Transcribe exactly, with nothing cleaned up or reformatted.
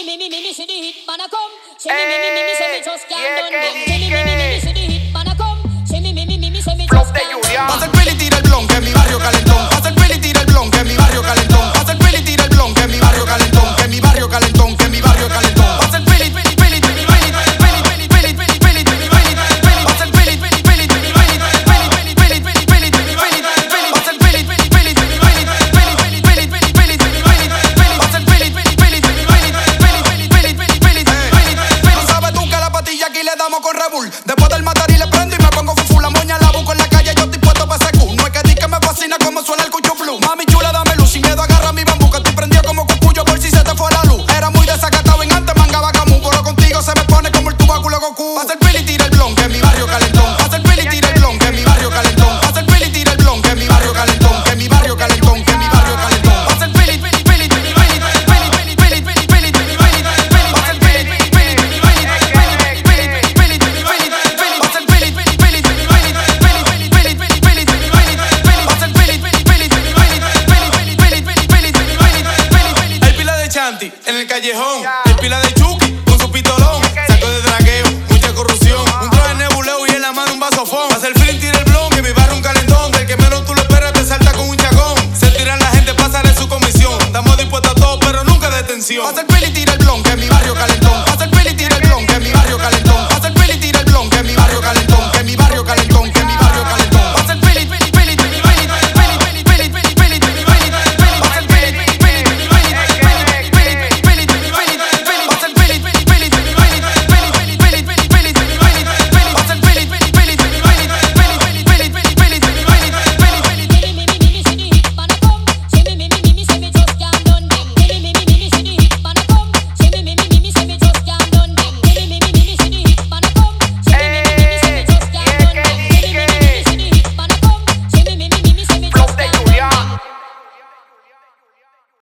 me, me, me, me, see the hit man a come. Say me, me, me, me, me, say me just can't done them. Say me, me, me, me, me, see the hit man a come. Say me, me, me, me, me, say me just can't done. Pasa el peli, tira el blon, que es mi barrio calentón. Pasa el peli, tira el blon, que es mi barrio calentón. Pasa el peli, tira el blon, que es mi barrio calentón. Que es mi barrio calentón, que es mi barrio calentón. Pasa el peli, peli, peli, peli, peli, peli, peli, peli, peli, peli, peli, peli. Pasa el peli, peli, peli, peli, peli, peli, peli, peli, peli, peli, peli, peli. Pasa el peli, peli, peli, peli, peli, peli, peli, peli, peli, peli, peli. Pasa el peli, peli, peli, peli, peli, peli, peli, peli, peli, peli. Sabes tú que la patilla aquí le damos con Rebul. Después del matar y le prendo y me pongo fufu. La moña la busco en la calle, yo estoy puesto pa' ese cu. No es que di que me fascina como suena el cucho flu. Mami chula, dame luz, sin miedo agarra mi bambú. Que estoy prendido como cucuyo por si se te fue la luz. Era muy desacatado en antes, mangaba camu. Pero contigo se me pone como el tubáculo Goku. Pasa el peli, tira el blon, que es mi barrio calentón. Pasa el peli, tira el blon, que es mi barrio calentón. Pasa el peli, tira el blon, que es mi barrio calentón. Que es mi barrio calentón, que es mi barrio calentón. Pasa el peli, peli, peli, peli, peli, peli, peli, peli, peli, peli, peli, peli. Pasa el peli, peli, peli, peli, peli, peli, peli, peli, peli, peli, peli. Pasa el peli, peli, peli, peli, peli, peli, peli, peli, peli, peli, peli. Pasa el peli, peli, peli, peli, peli, peli, peli, peli, peli, peli. Hay pila de chanti en el callejón. Hay pila de Chucky con su pistolón. Saco de dragueo, mucha corrupción. Un traje nebuleo y en la mano un vasofón. Pasa el feeling, tira el blon, que mi barrio un calentón. Del que menos tú lo esperas te salta con un chacón. Se tiran la gente, pasa de su comisión. Estamos dispuestos a todo, pero nunca detención. Pasa el peli, tira el blon, que es mi barrio calentón.